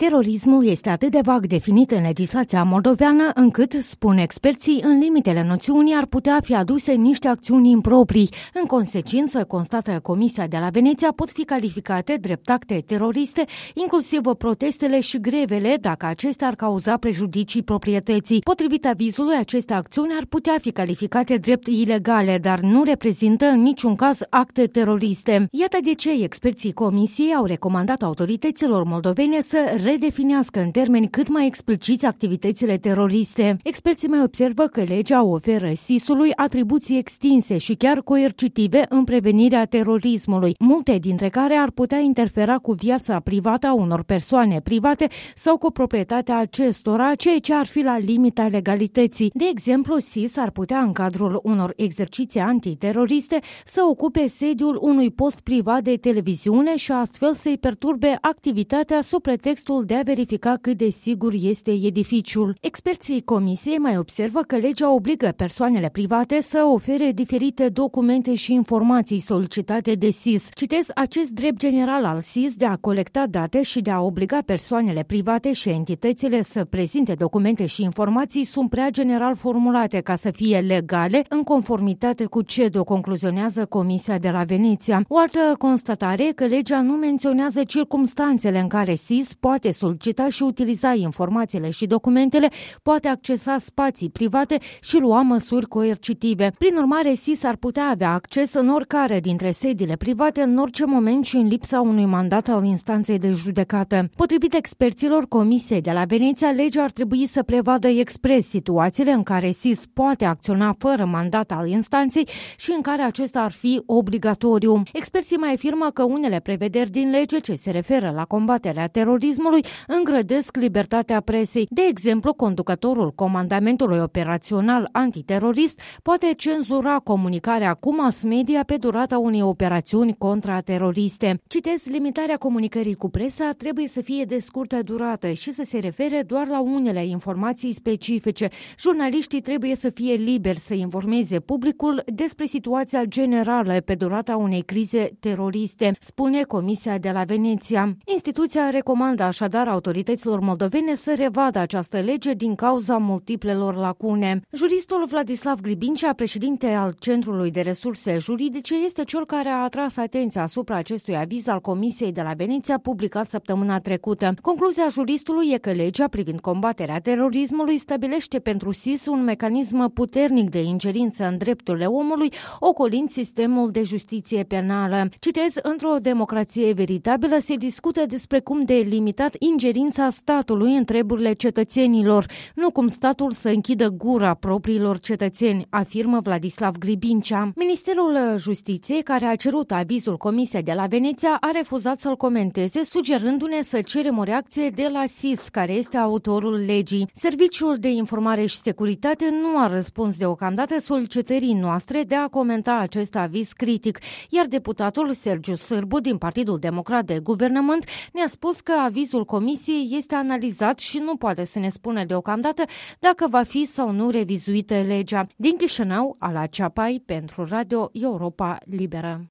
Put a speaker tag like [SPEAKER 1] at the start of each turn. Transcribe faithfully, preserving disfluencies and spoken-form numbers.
[SPEAKER 1] Terorismul este atât de vag definit în legislația moldoveană încât, spun experții, în limitele noțiunii ar putea fi aduse niște acțiuni improprii. În consecință, constată Comisia de la Veneția, pot fi calificate drept acte teroriste, inclusiv protestele și grevele, dacă acestea ar cauza prejudicii proprietății. Potrivit avizului, aceste acțiuni ar putea fi calificate drept ilegale, dar nu reprezintă în niciun caz acte teroriste. Iată de ce experții Comisiei au recomandat autorităților moldovene să redefinească în termeni cât mai expliciți activitățile teroriste. Experții mai observă că legea oferă S I S-ului atribuții extinse și chiar coercitive în prevenirea terorismului, multe dintre care ar putea interfera cu viața privată a unor persoane private sau cu proprietatea acestora, ceea ce ar fi la limita legalității. De exemplu, S I S ar putea, în cadrul unor exerciții antiteroriste, să ocupe sediul unui post privat de televiziune și astfel să-i perturbe activitatea sub pretextul de a verifica cât de sigur este edificiul. Experții Comisiei mai observă că legea obligă persoanele private să ofere diferite documente și informații solicitate de S I S. Citez: acest drept general al S I S de a colecta date și de a obliga persoanele private și entitățile să prezinte documente și informații sunt prea general formulate ca să fie legale în conformitate cu C E D O, concluzionează Comisia de la Veneția. O altă constatare e că legea nu menționează circumstanțele în care S I S poate solicita și utiliza informațiile și documentele, poate accesa spații private și lua măsuri coercitive. Prin urmare, S I S ar putea avea acces în oricare dintre sediile private, în orice moment și în lipsa unui mandat al instanței de judecată. Potrivit experților Comisiei de la Veneția, legea ar trebui să prevadă expres situațiile în care S I S poate acționa fără mandat al instanței și în care acesta ar fi obligatoriu. Experții mai afirmă că unele prevederi din lege ce se referă la combaterea terorismului îngrădesc libertatea presei. De exemplu, conducătorul Comandamentului Operațional Antiterorist poate cenzura comunicarea cu mass media pe durata unei operațiuni contrateroriste. Citez: limitarea comunicării cu presa trebuie să fie de scurtă durată și să se refere doar la unele informații specifice. Jurnaliștii trebuie să fie liberi să informeze publicul despre situația generală pe durata unei crize teroriste, spune Comisia de la Veneția. Instituția recomandă așadar autorităților moldovene să revadă această lege din cauza multiplelor lacune. Juristul Vladislav Gribincea, președinte al Centrului de Resurse Juridice, este cel care a atras atenția asupra acestui aviz al Comisiei de la Veneția publicat săptămâna trecută. Concluzia juristului e că legea privind combaterea terorismului stabilește pentru S I S un mecanism puternic de ingerință în drepturile omului, ocolind sistemul de justiție penală. Citez: într-o democrație veritabilă se discută despre cum de limitat ingerința statului în treburile cetățenilor, nu cum statul să închidă gura propriilor cetățeni, afirmă Vladislav Gribincea. Ministerul Justiției, care a cerut avizul Comisiei de la Veneția, a refuzat să-l comenteze, sugerându-ne să cerem o reacție de la S I S, care este autorul legii. Serviciul de Informare și Securitate nu a răspuns deocamdată solicitării noastre de a comenta acest aviz critic, iar deputatul Sergiu Sârbu din Partidul Democrat de Guvernământ ne-a spus că avizul Comisiei este analizat și nu poate să ne spună deocamdată dacă va fi sau nu revizuită legea. Din Chișinău, Ala Ceapai, pentru Radio Europa Liberă.